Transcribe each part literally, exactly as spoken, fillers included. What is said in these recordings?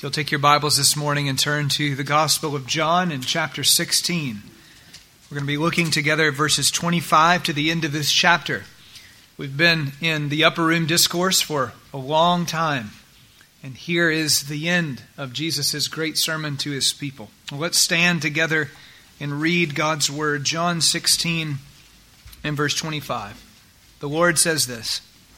If you'll take your Bibles this morning and turn to the Gospel of John in chapter sixteen. We're going to be looking together at verses twenty-five to the end of this chapter. We've been in the upper room discourse for a long time. And here is the end of Jesus' great sermon to his people. Well, let's stand together and read God's word. John sixteen and verse twenty-five. The Lord says this: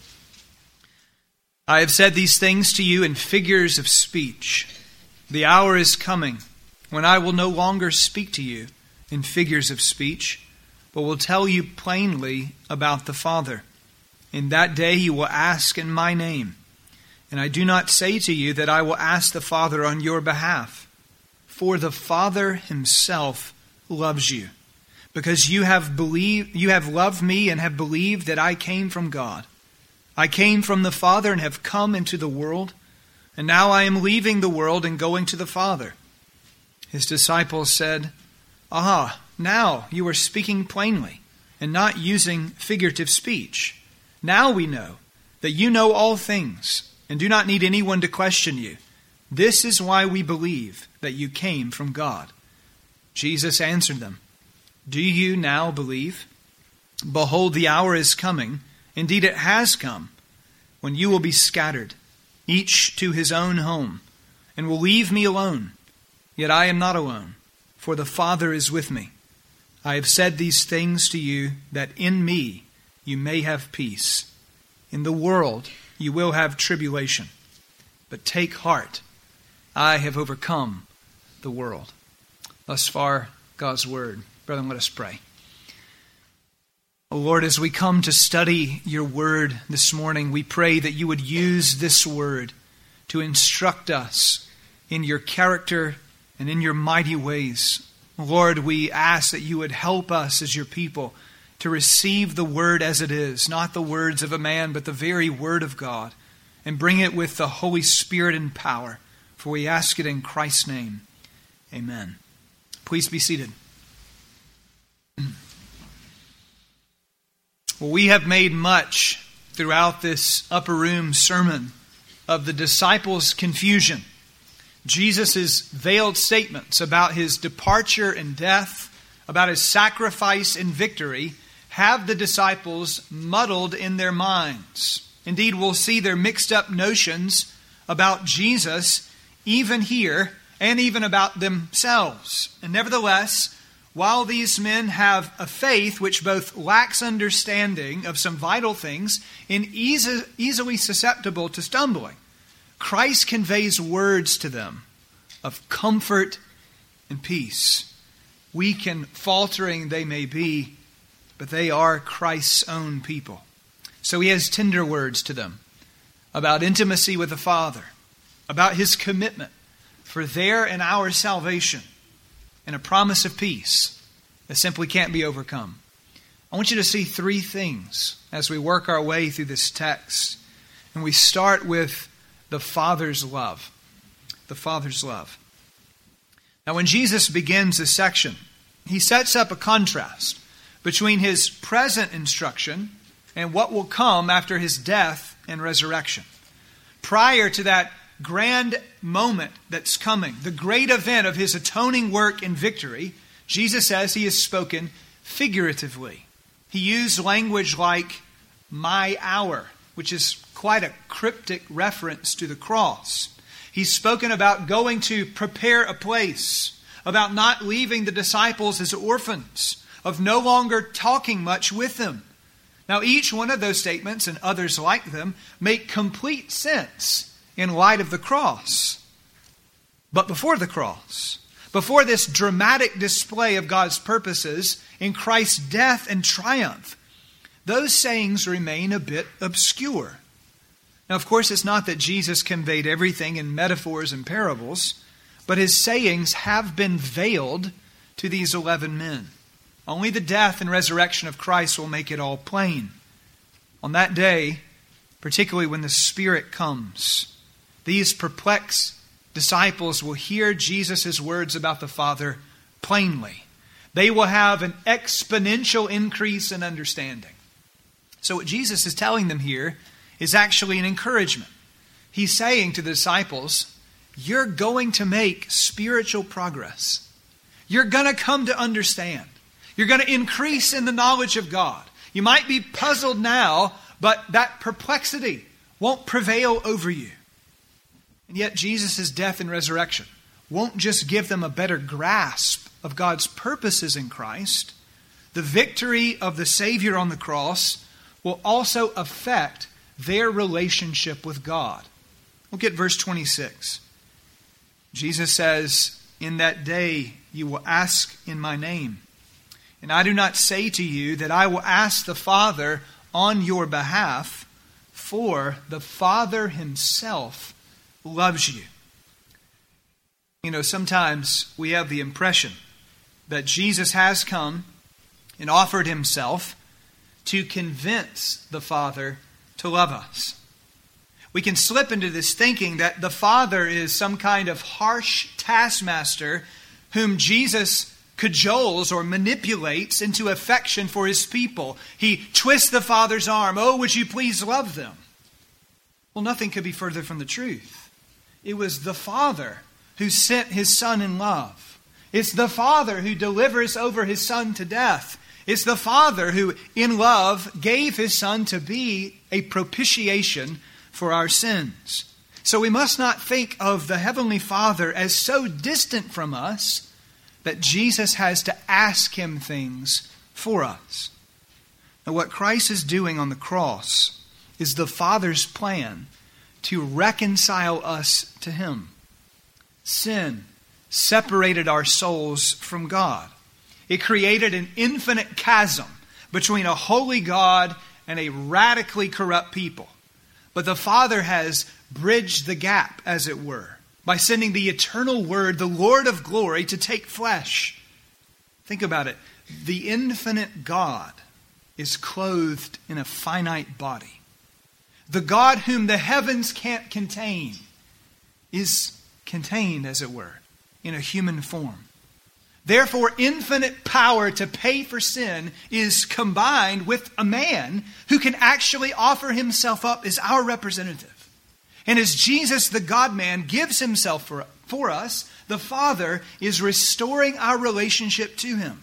I have said these things to you in figures of speech. The hour is coming when I will no longer speak to you in figures of speech, but will tell you plainly about the Father. In that day you will ask in my name. And I do not say to you that I will ask the Father on your behalf, for the Father himself loves you, because you have believed, you have loved me and have believed that I came from God. I came from the Father and have come into the world, and now I am leaving the world and going to the Father. His disciples said, Aha, now you are speaking plainly and not using figurative speech. Now we know that you know all things and do not need anyone to question you. This is why we believe that you came from God. Jesus answered them, Do you now believe? Behold, the hour is coming. Indeed, it has come, when you will be scattered, each to his own home, and will leave me alone. Yet I am not alone, for the Father is with me. I have said these things to you, that in me you may have peace. In the world you will have tribulation. But take heart, I have overcome the world. Thus far, God's word. Brethren, let us pray. O Lord, as we come to study your word this morning, we pray that you would use this word to instruct us in your character and in your mighty ways. Lord, we ask that you would help us as your people to receive the word as it is, not the words of a man, but the very word of God, and bring it with the Holy Spirit and power. For we ask it in Christ's name. Amen. Please be seated. Well, we have made much throughout this upper room sermon of the disciples' confusion. Jesus' veiled statements about his departure and death, about his sacrifice and victory, have the disciples muddled in their minds. Indeed, we'll see their mixed up notions about Jesus even here and even about themselves. And nevertheless, while these men have a faith which both lacks understanding of some vital things and easy, easily susceptible to stumbling, Christ conveys words to them of comfort and peace. Weak and faltering they may be, but they are Christ's own people. So he has tender words to them about intimacy with the Father, about his commitment for their and our salvation, and a promise of peace that simply can't be overcome. I want you to see three things as we work our way through this text. And we start with the Father's love. The Father's love. Now, when Jesus begins this section, he sets up a contrast between his present instruction and what will come after his death and resurrection. Prior to that grand moment that's coming, the great event of his atoning work and victory, Jesus says he has spoken figuratively. He used language like my hour, which is quite a cryptic reference to the cross. He's spoken about going to prepare a place, about not leaving the disciples as orphans, of no longer talking much with them. Now, each one of those statements and others like them make complete sense in light of the cross. But before the cross, before this dramatic display of God's purposes in Christ's death and triumph, those sayings remain a bit obscure. Now, of course, it's not that Jesus conveyed everything in metaphors and parables, but his sayings have been veiled to these eleven men. Only the death and resurrection of Christ will make it all plain. On that day, particularly when the Spirit comes, these perplexed disciples will hear Jesus' words about the Father plainly. They will have an exponential increase in understanding. So what Jesus is telling them here is actually an encouragement. He's saying to the disciples, you're going to make spiritual progress. You're going to come to understand. You're going to increase in the knowledge of God. You might be puzzled now, but that perplexity won't prevail over you. And yet Jesus' death and resurrection won't just give them a better grasp of God's purposes in Christ. The victory of the Savior on the cross will also affect their relationship with God. Look at verse twenty-six. Jesus says, "In that day you will ask in my name. And I do not say to you that I will ask the Father on your behalf, for the Father himself loves you." You know, sometimes we have the impression that Jesus has come and offered himself to convince the Father to love us. We can slip into this thinking that the Father is some kind of harsh taskmaster whom Jesus cajoles or manipulates into affection for his people. He twists the Father's arm. "Oh, would you please love them?" Well, nothing could be further from the truth. It was the Father who sent his Son in love. It's the Father who delivers over his Son to death. It's the Father who, in love, gave his Son to be a propitiation for our sins. So we must not think of the Heavenly Father as so distant from us that Jesus has to ask him things for us. Now, what Christ is doing on the cross is the Father's plan to reconcile us to him. Sin separated our souls from God. It created an infinite chasm between a holy God and a radically corrupt people. But the Father has bridged the gap, as it were, by sending the eternal Word, the Lord of glory, to take flesh. Think about it. The infinite God is clothed in a finite body. The God whom the heavens can't contain is contained, as it were, in a human form. Therefore, infinite power to pay for sin is combined with a man who can actually offer himself up as our representative. And as Jesus, the God-man, gives himself for, for us, the Father is restoring our relationship to him.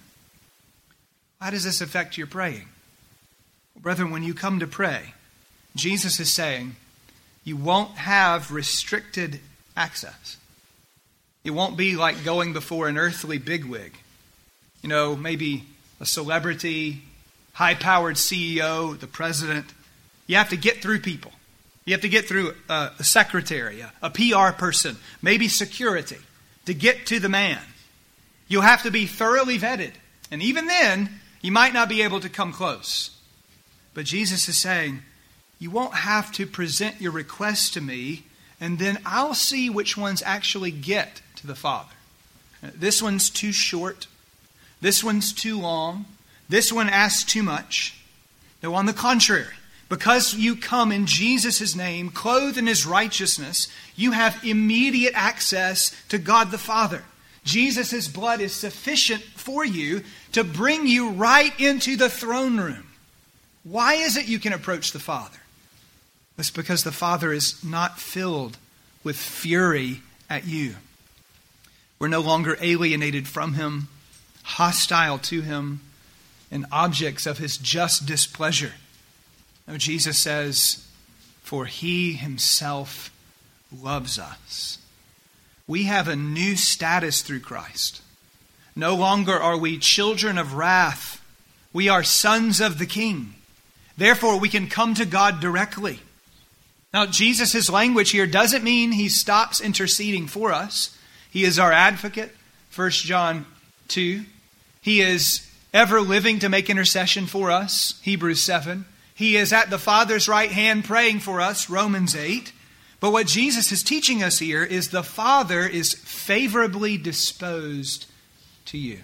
How does this affect your praying? Well, brethren, when you come to pray, Jesus is saying, you won't have restricted access. It won't be like going before an earthly bigwig. You know, maybe a celebrity, high-powered C E O, the president. You have to get through people. You have to get through a, a secretary, a, a P R person, maybe security, to get to the man. You'll have to be thoroughly vetted. And even then, you might not be able to come close. But Jesus is saying, you won't have to present your requests to me, and then I'll see which ones actually get to the Father. This one's too short. This one's too long. This one asks too much. No, on the contrary, because you come in Jesus' name, clothed in his righteousness, you have immediate access to God the Father. Jesus' blood is sufficient for you to bring you right into the throne room. Why is it you can approach the Father? It's because the Father is not filled with fury at you. We're no longer alienated from him, hostile to him, and objects of his just displeasure. No, Jesus says, for he himself loves us. We have a new status through Christ. No longer are we children of wrath. We are sons of the King. Therefore, we can come to God directly. Now, Jesus' language here doesn't mean he stops interceding for us. He is our advocate, First John two. He is ever living to make intercession for us, Hebrews seven. He is at the Father's right hand praying for us, Romans eight. But what Jesus is teaching us here is the Father is favorably disposed to you.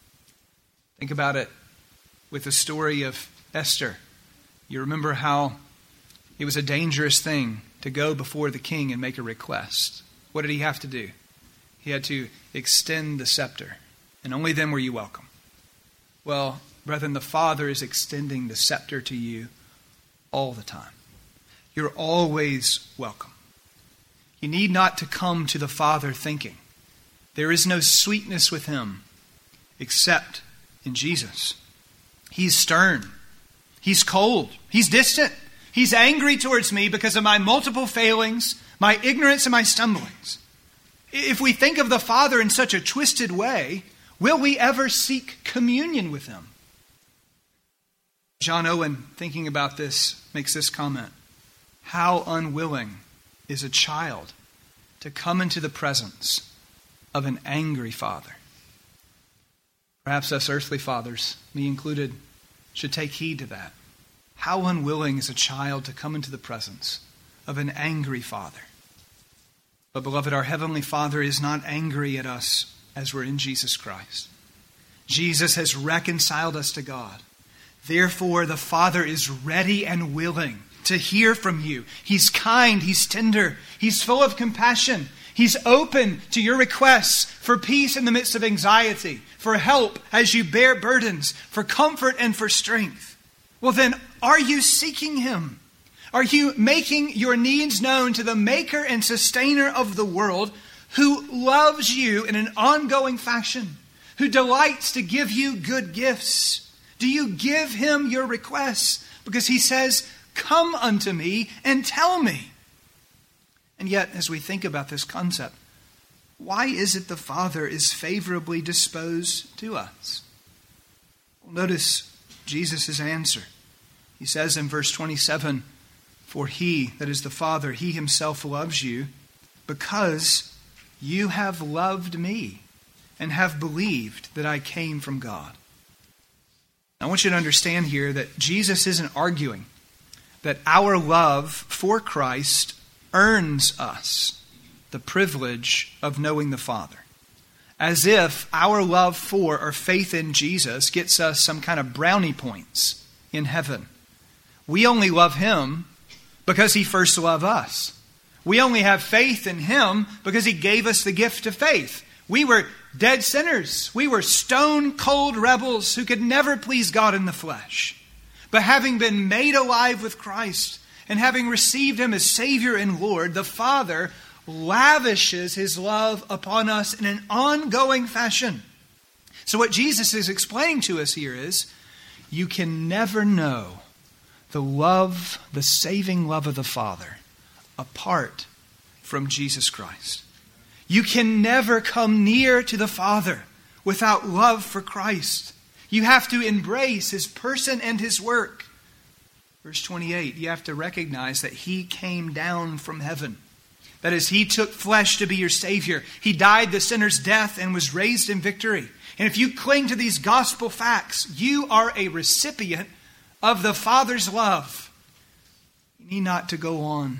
Think about it with the story of Esther. You remember how it was a dangerous thing to go before the king and make a request. What did he have to do? He had to extend the scepter. And only then were you welcome. Well, brethren, the Father is extending the scepter to you all the time. You're always welcome. You need not to come to the Father thinking. There is no sweetness with him except in Jesus. He's stern. He's cold. He's distant. He's angry towards me because of my multiple failings, my ignorance, and my stumblings. If we think of the Father in such a twisted way, will we ever seek communion with him? John Owen, thinking about this, makes this comment. How unwilling is a child to come into the presence of an angry father. Perhaps us earthly fathers, me included, should take heed to that. How unwilling is a child to come into the presence of an angry father. But beloved, our Heavenly Father is not angry at us as we're in Jesus Christ. Jesus has reconciled us to God. Therefore, the Father is ready and willing to hear from you. He's kind, he's tender, he's full of compassion. He's open to your requests for peace in the midst of anxiety, for help as you bear burdens, for comfort and for strength. Well then, are you seeking him? Are you making your needs known to the maker and sustainer of the world, who loves you in an ongoing fashion, who delights to give you good gifts? Do you give him your requests? Because he says, come unto me and tell me. And yet, as we think about this concept, why is it the Father is favorably disposed to us? Well, notice Jesus' answer. He says in verse twenty-seven, for he, that is the Father, he himself loves you because you have loved me and have believed that I came from God. I want you to understand here that Jesus isn't arguing that our love for Christ earns us the privilege of knowing the Father. As if our love for or faith in Jesus gets us some kind of brownie points in heaven. We only love him because he first loved us. We only have faith in him because he gave us the gift of faith. We were dead sinners. We were stone cold rebels who could never please God in the flesh. But having been made alive with Christ and having received him as Savior and Lord, the Father lavishes his love upon us in an ongoing fashion. So what Jesus is explaining to us here is, you can never know the love, the saving love of the Father apart from Jesus Christ. You can never come near to the Father without love for Christ. You have to embrace his person and his work. Verse twenty-eight, you have to recognize that he came down from heaven. That is, he took flesh to be your Savior. He died the sinner's death and was raised in victory. And if you cling to these gospel facts, you are a recipient of the Father's love. You need not to go on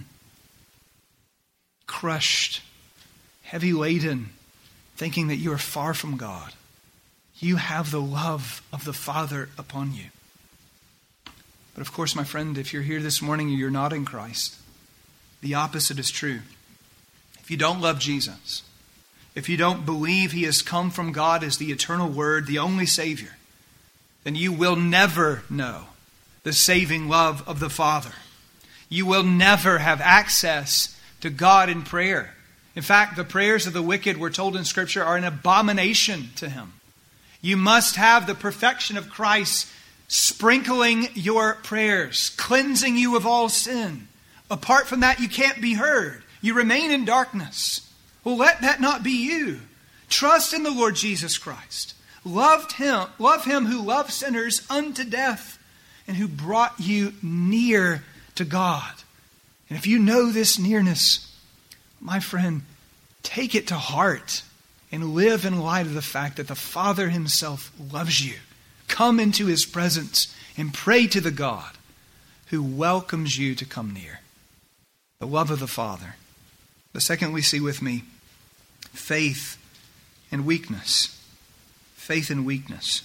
crushed, heavy laden, thinking that you are far from God. You have the love of the Father upon you. But of course, my friend, if you're here this morning and you're not in Christ, the opposite is true. If you don't love Jesus, if you don't believe he has come from God as the eternal Word, the only Savior, then you will never know the saving love of the Father. You will never have access to God in prayer. In fact, the prayers of the wicked, we're told in Scripture, are an abomination to him. You must have the perfection of Christ sprinkling your prayers, cleansing you of all sin. Apart from that, you can't be heard. You remain in darkness. Well, let that not be you. Trust in the Lord Jesus Christ. Loved him, love him who loved sinners unto death and who brought you near to God. And if you know this nearness, my friend, take it to heart and live in light of the fact that the Father himself loves you. Come into his presence and pray to the God who welcomes you to come near. The love of the Father. The second we see with me, faith and weakness. Faith and weakness.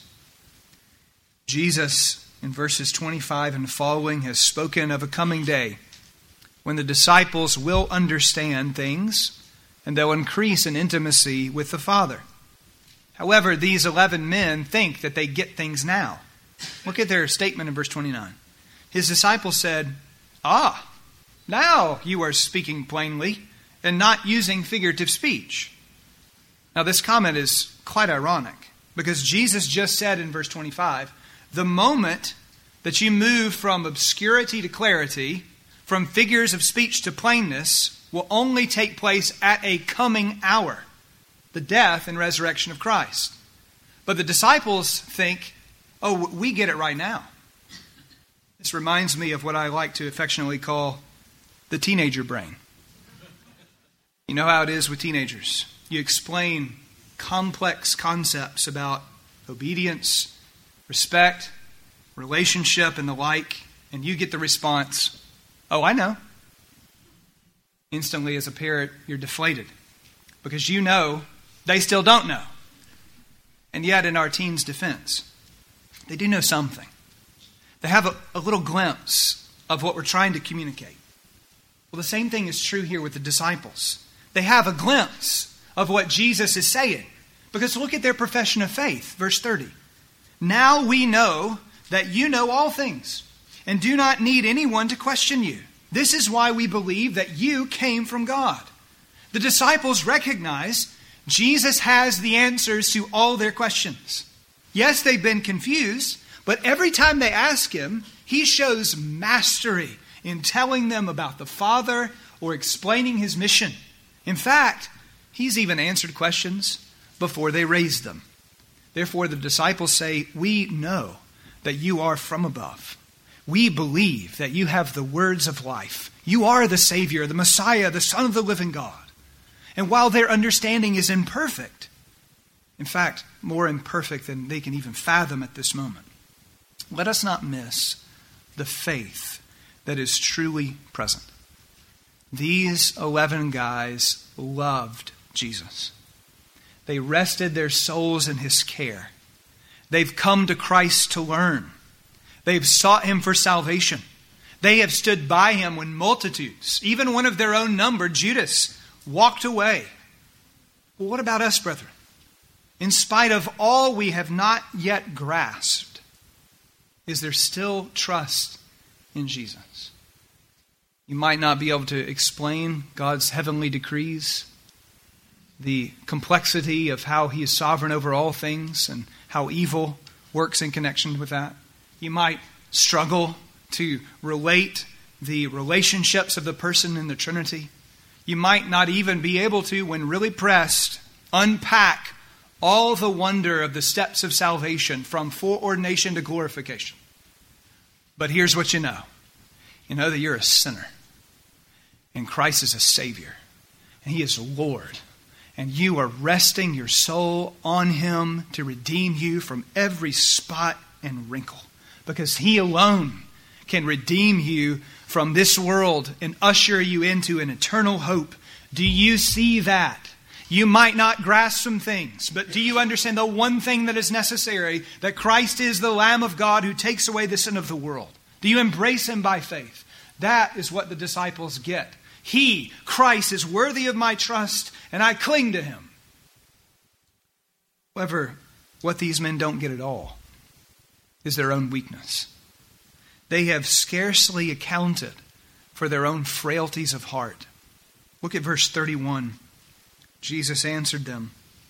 Jesus, in verses twenty-five and following, has spoken of a coming day when the disciples will understand things and they'll increase in intimacy with the Father. However, these eleven men think that they get things now. Look at their statement in verse twenty-nine. His disciples said, "Ah, now you are speaking plainly and not using figurative speech. Now, this comment is quite ironic because Jesus just said in verse twenty-five, the moment that you move from obscurity to clarity, from figures of speech to plainness, will only take place at a coming hour, the death and resurrection of Christ. But the disciples think, oh, we get it right now. This reminds me of what I like to affectionately call the teenager brain. You know how it is with teenagers. You explain complex concepts about obedience, respect, relationship, and the like, and you get the response, oh, I know. Instantly, as a parent, you're deflated because you know they still don't know. And yet, in our teens' defense, they do know something. They have a, a little glimpse of what we're trying to communicate. Well, the same thing is true here with the disciples. They have a glimpse of what Jesus is saying. Because look at their profession of faith, verse thirty. Now we know that you know all things and do not need anyone to question you. This is why we believe that you came from God. The disciples recognize Jesus has the answers to all their questions. Yes, they've been confused, but every time they ask him, he shows mastery in telling them about the Father or explaining his mission. In fact, he's even answered questions before they raised them. Therefore, the disciples say, we know that you are from above. We believe that you have the words of life. You are the Savior, the Messiah, the Son of the living God. And while their understanding is imperfect, in fact, more imperfect than they can even fathom at this moment, let us not miss the faith that is truly present. These eleven guys loved Jesus. They rested their souls in his care. They've come to Christ to learn. They've sought him for salvation. They have stood by him when multitudes, even one of their own number, Judas, walked away. Well, what about us, brethren? In spite of all we have not yet grasped, is there still trust in Jesus? You might not be able to explain God's heavenly decrees, the complexity of how he is sovereign over all things and how evil works in connection with that. You might struggle to relate the relationships of the person in the Trinity. You might not even be able to, when really pressed, unpack all the wonder of the steps of salvation from foreordination to glorification. But here's what you know. You know that you're a sinner. And Christ is a Savior. And he is Lord. And you are resting your soul on him to redeem you from every spot and wrinkle. Because he alone can redeem you from this world and usher you into an eternal hope. Do you see that? You might not grasp some things, but do you understand the one thing that is necessary? That Christ is the Lamb of God who takes away the sin of the world. Do you embrace him by faith? That is what the disciples get. He, Christ, is worthy of my trust, and I cling to him. However, what these men don't get at all is their own weakness. They have scarcely accounted for their own frailties of heart. Look at verse thirty-one. Jesus answered them,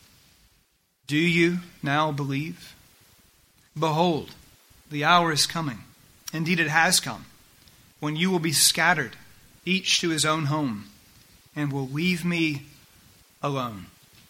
do you now believe? Behold, the hour is coming. Indeed, it has come, when you will be scattered, each to his own home, and will leave me alone.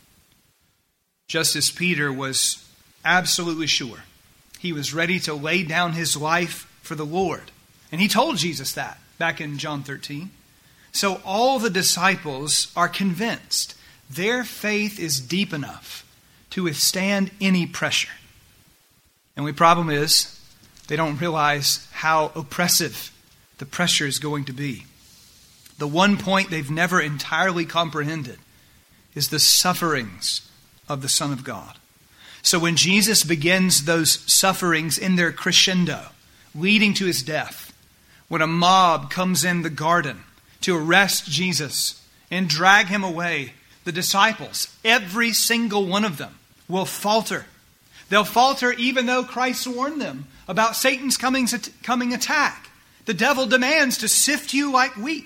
Just as Peter was absolutely sure, he was ready to lay down his life for the Lord. And he told Jesus that back in John thirteen. So all the disciples are convinced their faith is deep enough to withstand any pressure. And the problem is, they don't realize how oppressive the pressure is going to be. The one point they've never entirely comprehended is the sufferings of the Son of God. So when Jesus begins those sufferings in their crescendo, leading to his death, when a mob comes in the garden to arrest Jesus and drag him away, the disciples, every single one of them, will falter. They'll falter even though Christ warned them about Satan's coming, coming attack. The devil demands to sift you like wheat.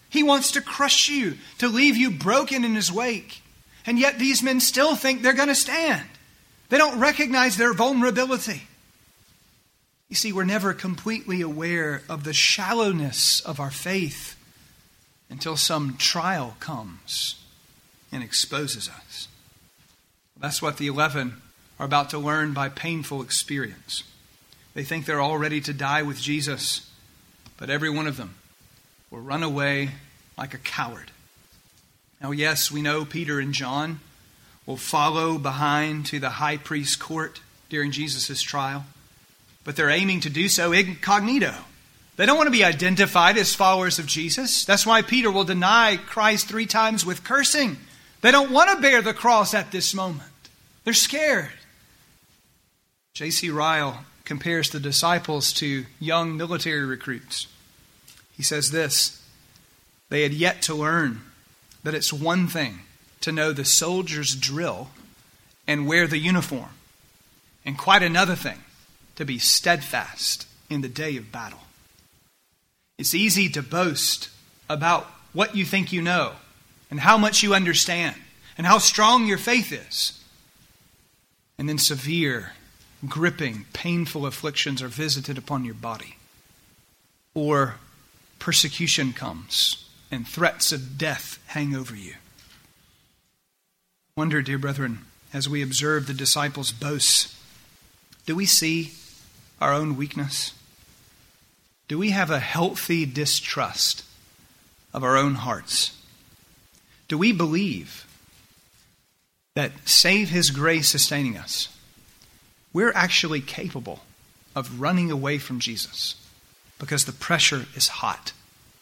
He wants to crush you, to leave you broken in his wake. And yet these men still think they're going to stand. They don't recognize their vulnerability. You see, we're never completely aware of the shallowness of our faith until some trial comes and exposes us. That's what the eleven are about to learn by painful experience. They think they're all ready to die with Jesus, but every one of them will run away like a coward. Now, yes, we know Peter and John will follow behind to the high priest's court during Jesus' trial, but they're aiming to do so incognito. They don't want to be identified as followers of Jesus. That's why Peter will deny Christ three times with cursing. They don't want to bear the cross at this moment. They're scared. J C Ryle compares the disciples to young military recruits. He says this: they had yet to learn that it's one thing to know the soldier's drill and wear the uniform, and quite another thing to be steadfast in the day of battle. It's easy to boast about what you think you know and how much you understand and how strong your faith is. And then severe, gripping, painful afflictions are visited upon your body. Or persecution comes and threats of death hang over you. Wonder, dear brethren, as we observe the disciples' boasts, do we see our own weakness? Do we have a healthy distrust of our own hearts? Do we believe that, save His grace sustaining us, we're actually capable of running away from Jesus because the pressure is hot?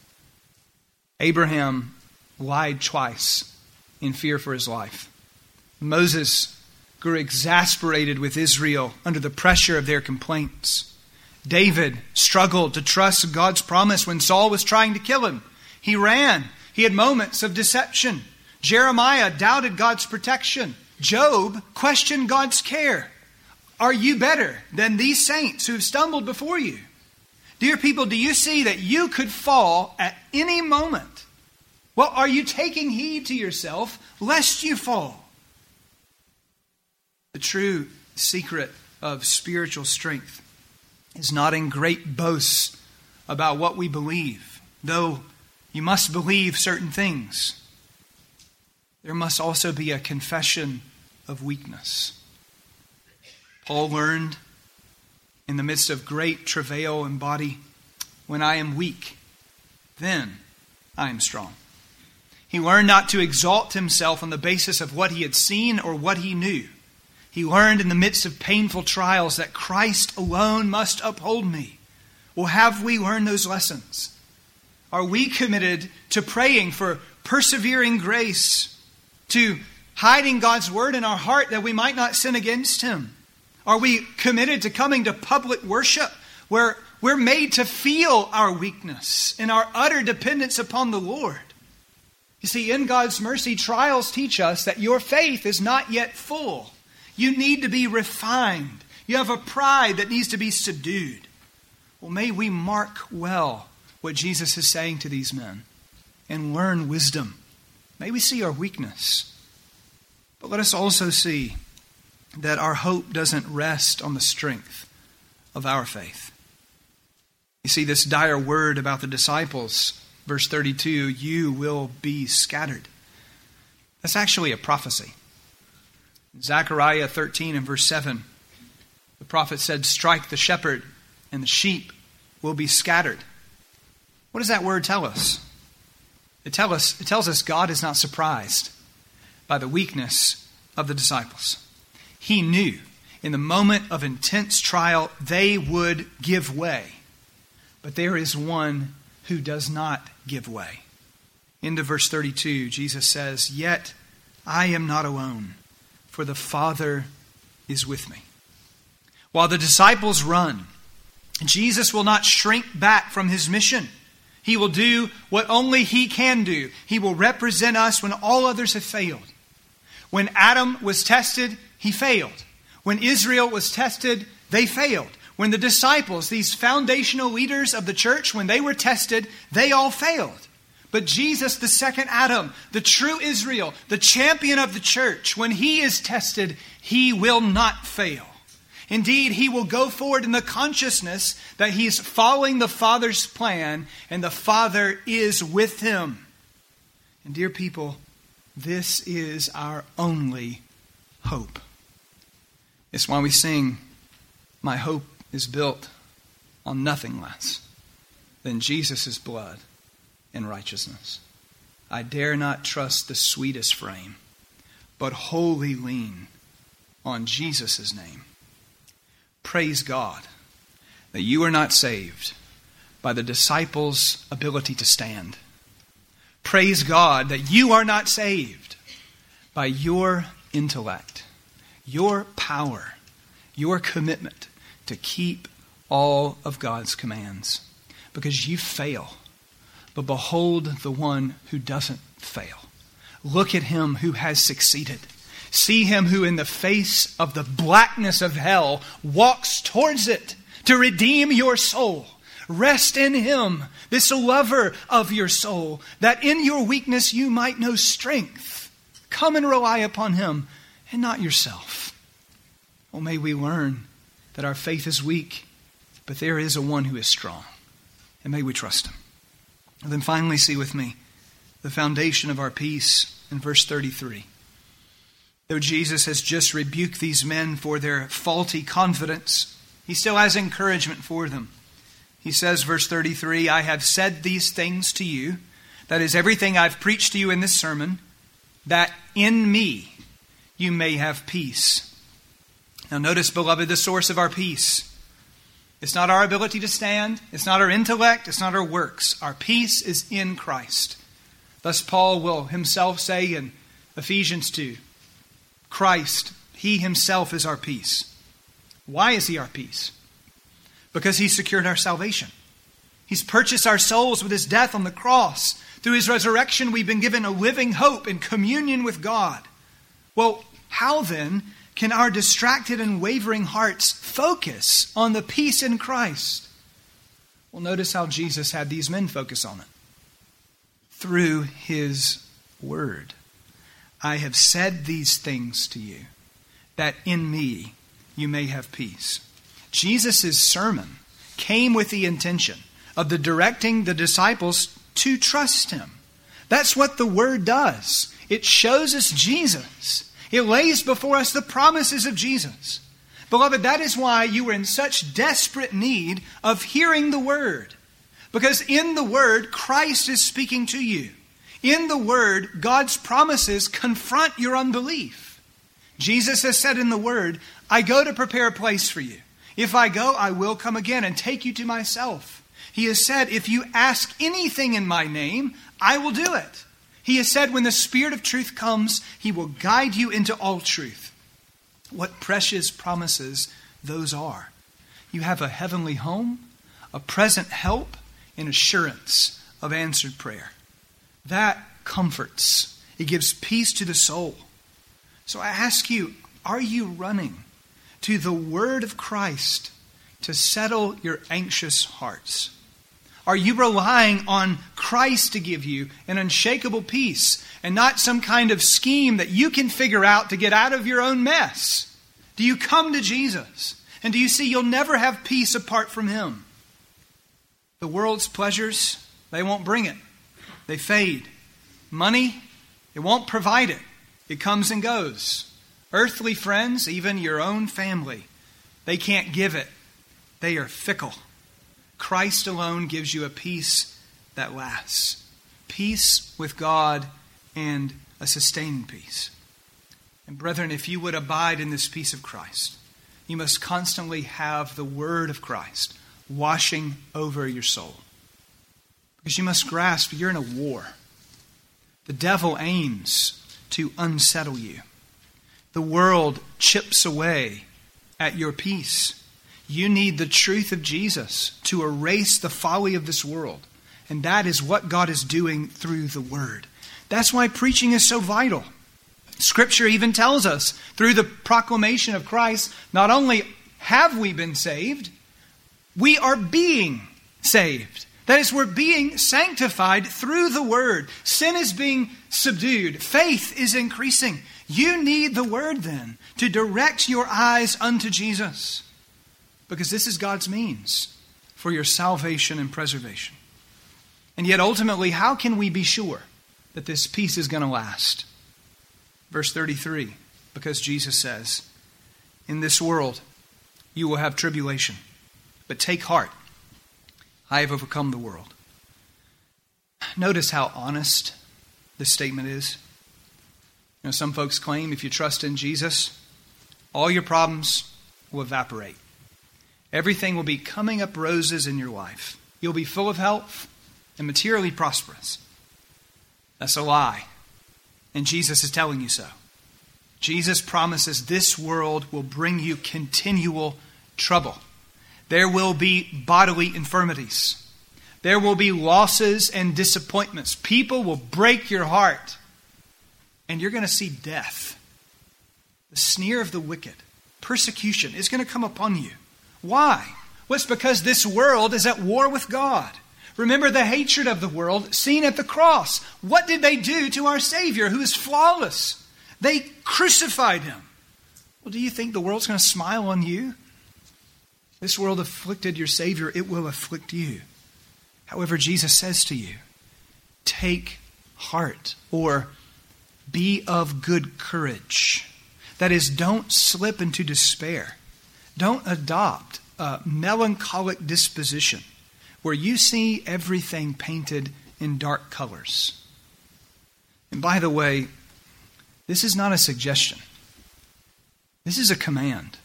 Abraham lied twice in fear for his life. Moses grew exasperated with Israel under the pressure of their complaints. David struggled to trust God's promise when Saul was trying to kill him. He ran. He had moments of deception. Jeremiah doubted God's protection. Job questioned God's care. Are you better than these saints who have stumbled before you? Dear people, do you see that you could fall at any moment? Well, are you taking heed to yourself lest you fall? The true secret of spiritual strength is not in great boasts about what we believe, though you must believe certain things. There must also be a confession of weakness. Paul learned in the midst of great travail in body, when I am weak, then I am strong. He learned not to exalt himself on the basis of what he had seen or what he knew. He learned in the midst of painful trials that Christ alone must uphold me. Well, have we learned those lessons? Are we committed to praying for persevering grace, to hiding God's word in our heart that we might not sin against Him? Are we committed to coming to public worship where we're made to feel our weakness and our utter dependence upon the Lord? You see, in God's mercy, trials teach us that your faith is not yet full. You need to be refined. You have a pride that needs to be subdued. Well, may we mark well what Jesus is saying to these men and learn wisdom. May we see our weakness. But let us also see that our hope doesn't rest on the strength of our faith. You see, this dire word about the disciples, verse thirty-two, you will be scattered. That's actually a prophecy. Zechariah thirteen and verse seven, the prophet said, strike the shepherd and the sheep will be scattered. What does that word tell us? It, tell us, it tells us God is not surprised by the weakness of the disciples. He knew in the moment of intense trial they would give way. But there is one who does not give way. Into verse thirty-two, Jesus says, yet I am not alone, for the Father is with me. While the disciples run, Jesus will not shrink back from His mission. He will do what only He can do. He will represent us when all others have failed. When Adam was tested, he failed. When Israel was tested, they failed. When the disciples, these foundational leaders of the church, when they were tested, they all failed. But Jesus, the second Adam, the true Israel, the champion of the church, when he is tested, he will not fail. Indeed, he will go forward in the consciousness that he is following the Father's plan and the Father is with him. And dear people, this is our only hope. It's why we sing, "My hope is built on nothing less than Jesus' blood and righteousness. I dare not trust the sweetest frame, but wholly lean on Jesus' name." Praise God that you are not saved by the disciples' ability to stand. Praise God that you are not saved by your intellect, your power, your commitment to keep all of God's commands. Because you fail. But behold the one who doesn't fail. Look at him who has succeeded. See him who in the face of the blackness of hell walks towards it to redeem your soul. Rest in him, this lover of your soul, that in your weakness you might know strength. Come and rely upon him and not yourself. Oh, may we learn that our faith is weak, but there is a one who is strong. And may we trust him. And then finally see with me the foundation of our peace in verse thirty-three. Though Jesus has just rebuked these men for their faulty confidence, he still has encouragement for them. He says, verse thirty-three, "I have said these things to you," that is everything I've preached to you in this sermon, "that in me you may have peace." Now notice, beloved, the source of our peace. It's not our ability to stand. It's not our intellect. It's not our works. Our peace is in Christ. Thus Paul will himself say in Ephesians two, Christ, he himself is our peace. Why is he our peace? Because he secured our salvation. He's purchased our souls with his death on the cross. Through his resurrection, we've been given a living hope in communion with God. Well, how then can our distracted and wavering hearts focus on the peace in Christ? Well, notice how Jesus had these men focus on it. Through his word. "I have said these things to you, that in me you may have peace." Jesus' sermon came with the intention of the directing the disciples to trust him. That's what the word does. It shows us Jesus. It lays before us the promises of Jesus. Beloved, that is why you are in such desperate need of hearing the word. Because in the word, Christ is speaking to you. In the word, God's promises confront your unbelief. Jesus has said in the word, "I go to prepare a place for you. If I go, I will come again and take you to myself." He has said, "If you ask anything in my name, I will do it." He has said, "When the Spirit of truth comes, he will guide you into all truth." What precious promises those are. You have a heavenly home, a present help, and assurance of answered prayer. That comforts. It gives peace to the soul. So I ask you, are you running to the word of Christ to settle your anxious hearts? Are you relying on Christ to give you an unshakable peace and not some kind of scheme that you can figure out to get out of your own mess? Do you come to Jesus? And do you see you'll never have peace apart from him? The world's pleasures, they won't bring it. They fade. Money, it won't provide it. It comes and goes. Earthly friends, even your own family, they can't give it. They are fickle. Christ alone gives you a peace that lasts. Peace with God and a sustaining peace. And brethren, if you would abide in this peace of Christ, you must constantly have the word of Christ washing over your soul. Because you must grasp you're in a war. The devil aims to unsettle you. The world chips away at your peace. You need the truth of Jesus to erase the folly of this world. And that is what God is doing through the word. That's why preaching is so vital. Scripture even tells us through the proclamation of Christ, not only have we been saved, we are being saved. That is, we're being sanctified through the Word. Sin is being subdued. Faith is increasing. You need the Word then to direct your eyes unto Jesus, because this is God's means for your salvation and preservation. And yet ultimately, how can we be sure that this peace is going to last? Verse thirty-three, because Jesus says, in this world you will have tribulation, but take heart, I have overcome the world. Notice how honest this statement is. You know, some folks claim if you trust in Jesus, all your problems will evaporate. Everything will be coming up roses in your life. You'll be full of health and materially prosperous. That's a lie. And Jesus is telling you so. Jesus promises this world will bring you continual trouble. There will be bodily infirmities. There will be losses and disappointments. People will break your heart. And you're going to see death. The sneer of the wicked. Persecution is going to come upon you. Why? Well, it's because this world is at war with God. Remember the hatred of the world seen at the cross. What did they do to our Savior who is flawless? They crucified him. Well, do you think the world's going to smile on you? This world afflicted your Savior, it will afflict you. However, Jesus says to you, take heart, or be of good courage. That is, don't slip into despair. Don't adopt a melancholic disposition where you see everything painted in dark colors. And by the way, this is not a suggestion. This is a command.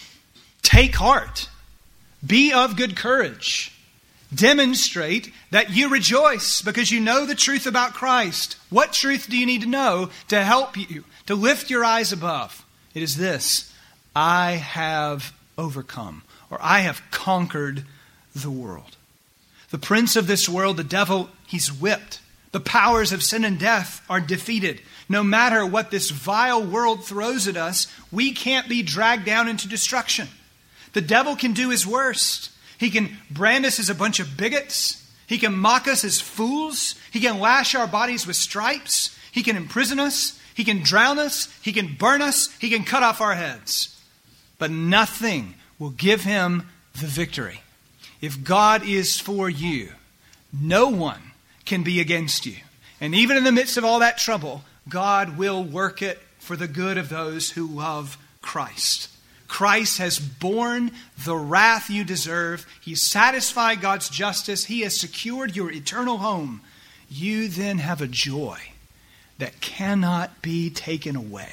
Take heart. Be of good courage. Demonstrate that you rejoice because you know the truth about Christ. What truth do you need to know to help you, to lift your eyes above? It is this: I have overcome, or I have conquered the world. The prince of this world, the devil, he's whipped. The powers of sin and death are defeated. No matter what this vile world throws at us, we can't be dragged down into destruction. The devil can do his worst. He can brand us as a bunch of bigots. He can mock us as fools. He can lash our bodies with stripes. He can imprison us. He can drown us. He can burn us. He can cut off our heads. But nothing will give him the victory. If God is for you, no one can be against you. And even in the midst of all that trouble, God will work it for the good of those who love Christ. Christ has borne the wrath you deserve. He's satisfied God's justice. He has secured your eternal home. You then have a joy that cannot be taken away.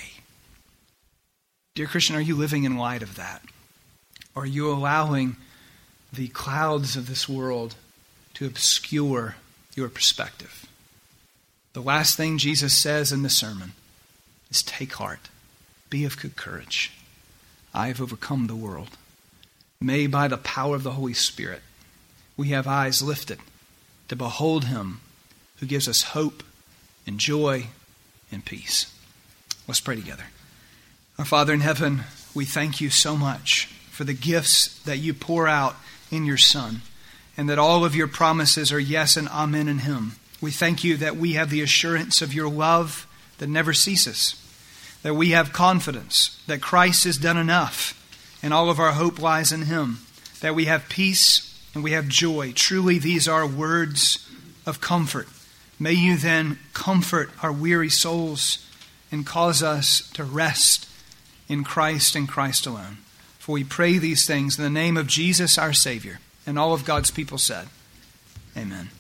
Dear Christian, are you living in light of that? Or are you allowing the clouds of this world to obscure your perspective? The last thing Jesus says in the sermon is take heart. Be of good courage. I have overcome the world. May by the power of the Holy Spirit we have eyes lifted to behold him who gives us hope and joy and peace. Let's pray together. Our Father in heaven, we thank you so much for the gifts that you pour out in your Son, and that all of your promises are yes and amen in him. We thank you that we have the assurance of your love that never ceases, that we have confidence that Christ has done enough and all of our hope lies in him, that we have peace and we have joy. Truly, these are words of comfort. May you then comfort our weary souls and cause us to rest in Christ and Christ alone. For we pray these things in the name of Jesus our Savior. And all of God's people said, amen.